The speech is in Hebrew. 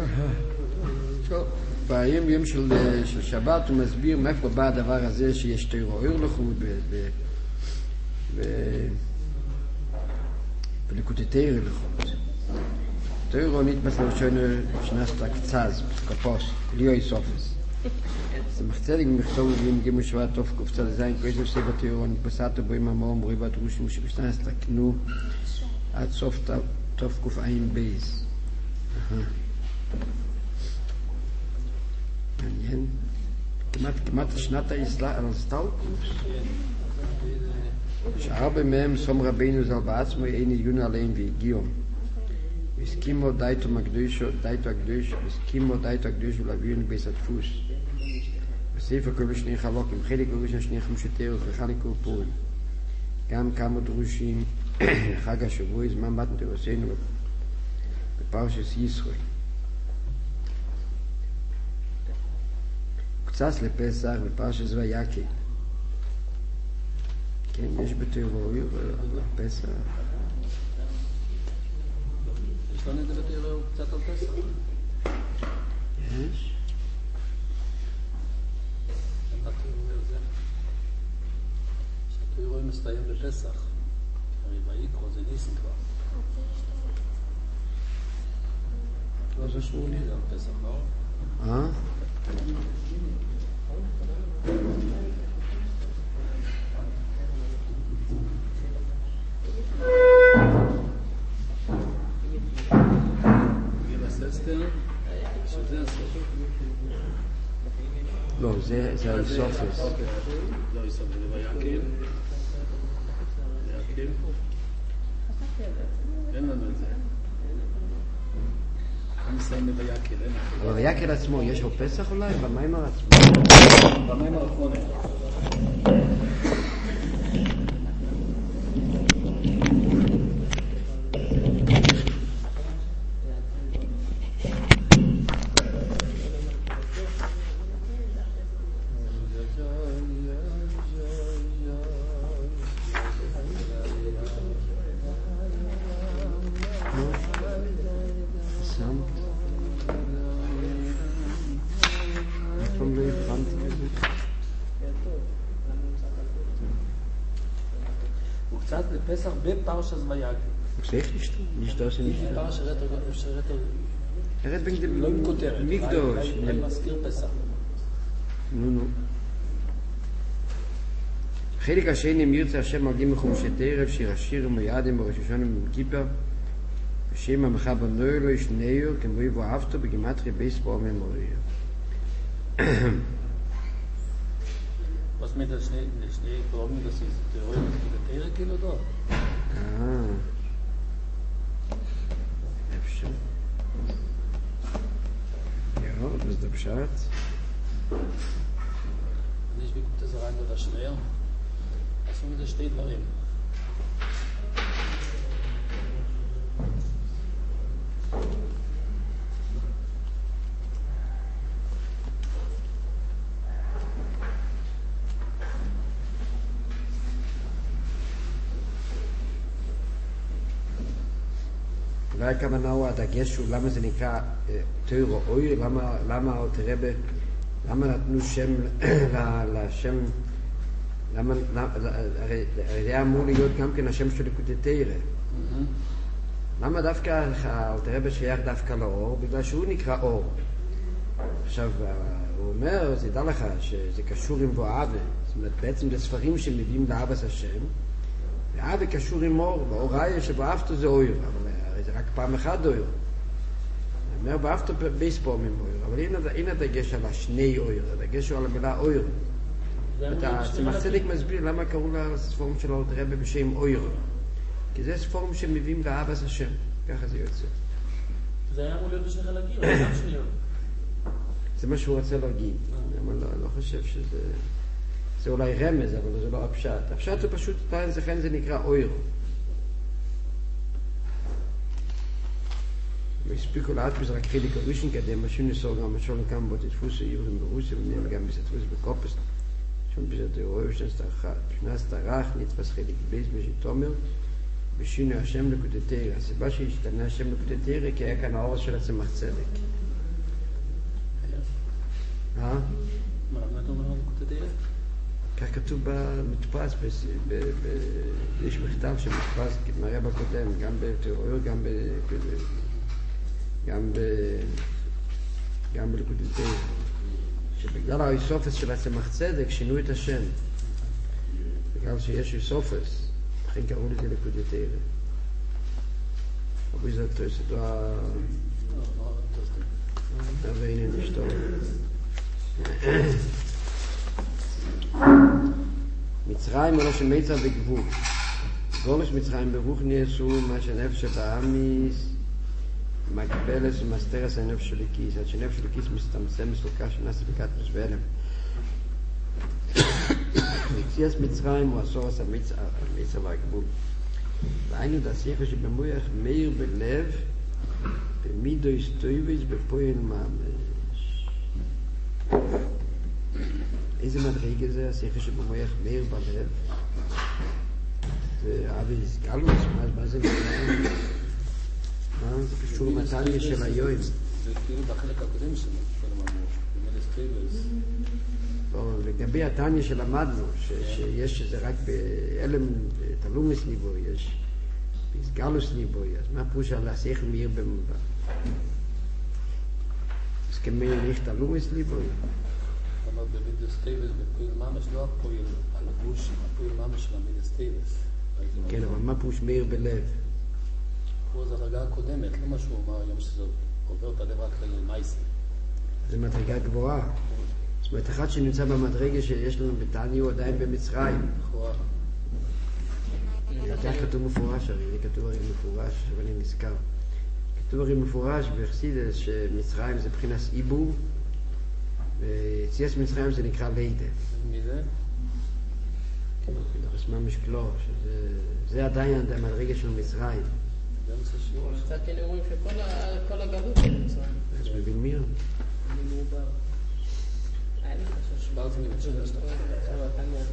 ביום של שבת הוא מסביר מאיפה בא הדבר הזה שיש תורה אור לחוד וליקוטי תורה לחוד. תורה נתפס לראשונה שנסת קצז, כפוס, ליאוי סופס. זה מחצדיק מכתוב עם גימל שבט תוף קופצה לזין, כסף ספר תורה נתפסתו בו עם המור מורי והדרושים שבשתנסת קנו עד סוף תוף קופעים בייס. מעניין. כמעט שנת ההסתלקות. שהרבה מהם סום רבינו ז"ל בעצמו אין עיון עליהם והגיעו. הסכימו דייתו הקדוש ולהביאו בייס הדפוס. בספר כלו שני חלוקים, חלק ראשון שני חמשתר וחלק פורים. גם כמה דרושים חג השבוע זמן מתן תורתנו בפרשת ישראל. קצת לפסח בפרשת ויקהל. כן, יש בתורה בפסח. יש לנו את זה בתורה קצת על פסח? יש. שהתורה מסתיים בפסח. הרי ויקרא זה ניסן כבר. לא זה שמוני זה על פסח, לא? לא, זה האיסופס. לא, איסופס, זה ויקהל. אין לנו את זה. אני מסיים בויקהל, אין לנו. אבל ויקהל עצמו, יש לו פסח אולי? במיימר עצמו? במיימר האחרון. קצת לפסח בפרשת ויקהל. Zeg nicht, nicht das nicht. פרשת רטר. Er bringt dem לא עם כותרת. מקדוש. רק מזכיר פסח. נו. חלק השני מירצה השם מרדים מחומשת ערב שיר השיר ומיעדים בראש השונה ממקיפה השם המחבר נוילו יש נאיר כמו יבוא אהבתו בגימטרי בייסבול ממוריה. Was mit der Schnee glauben, das ist der Römer כאילו דו? אפשר. Ja, das ist der Bescheid. Nicht wie kommt das rein oder schwer? Also mit der steht darin. אולי הכוונה הוא הדגש הוא למה זה נקרא תורה אוי, למה נתנו שם לשם, הרי זה אמור להיות גם כן השם של ליקוטי תורה. למה דווקא אלתר שייך דווקא לאור? בגלל שהוא נקרא אור. עכשיו הוא אומר, זה ידע לך שזה קשור עם ואהבה, זאת אומרת בעצם זה ספרים שמביאים לאהבת השם, ואהבה קשור עם אור, ואור ראיה שבאהבתו זה אור, אבל זה רק פעם אחת אור. אני אומר, באהבתו בייסבול ממאור, אבל הנה הדגש על השני אור, הדגש הוא על המילה אור. הצמח צדק מסביר למה קראו לספורם של אלתר רבי בשם אור. כי זה ספורם שמביאים לאהבת השם, ככה זה יוצא. זה היה אמור להיות בשני חלקים, אבל גם שניות. זה מה שהוא רוצה להגיד. אבל לא חושב שזה... זה אולי רמז, אבל זה לא הפשט. הפשט הוא פשוט, לכן זה נקרא אור. והספיקו לאטפיס רק חלק הראשון, כדי משהו נסור גם משול כמה בו תתפוס יורים ברוסיה, ונראה גם בסתפוס בקופס, שום בסתר אור, שנס תרח, נתפס חלק בייס בשתומר, ושינו השם לקוטי תורה. הסיבה שהשתנה השם לקוטי תורה, כי היה כאן האור של הצמח צדק. מה אתה אומר על ליקוטי תורה? כך כתוב במדפס, יש מכתב שמדפס כמראה בקודם, גם בתיאוריה, גם בליקוטי תורה. שבגלל האיסופס של הצמח צדק שינו את השם. בגלל שיש איסופס, לכן קראו לזה ליקוטי תורה. אבל זאת והנה נשתור. מצרים הוא לא שמיצר בגבול. גולש מצרים ברוך נעשו מה שנפש הבאמיס מקבלס ומסתרס הנפש של הכיס. עד שנפש של הכיס מסתמצם מסלוקה שנעשה בקטרס ואלם. יציאס מצרים הוא הסורס המיצר והגבול. והיינו דסיכה שבמוח מאיר בלב במידו הסטויביץ בפועל ממש. איזה מדרגה זה השיחה שבמוח מאיר בלב? זה אבי גלוס, מה זה מדרגה? זה קשור למתניה של היום. זה כאילו בחלק הקודם שלו, במידו הסטויביץ. לגבי התניה שלמדנו, שיש שזה רק באלם תלומס ליבו, יש גלוס ליבו, אז מה פירוש על השכל מאיר במובן? אז כמאיר nicht תלומס ליבו? אבל במידס טייבס, בפועל ממש, לא הפועל על הגוש, הפועל ממש של המידס טייבס. כן, אבל מה פירוש מאיר בלב? פה זה הרגעה הקודמת, לא מה שהוא אמר היום שזה עובר את הלב רק למייסי. זה מדרגה גבוהה. זאת אומרת, אחד שנמצא במדרגה שיש לנו בתניה הוא עדיין במצרים. לכאורה. כך כתוב מפורש, הרי זה כתוב הרי מפורש, אבל אני נזכר. כתוב הרי מפורש בחסידות שמצרים זה מבחינת עיבור, ויציאת מצרים זה נקרא לידה. מי זה? רסמה משקלו, שזה עדיין המדרגה של מצרים. מצד שני אומרים שכל הגלות של מצרים. אז מבין מי? מעובר. היה לי חשוב. שברתי מבצע.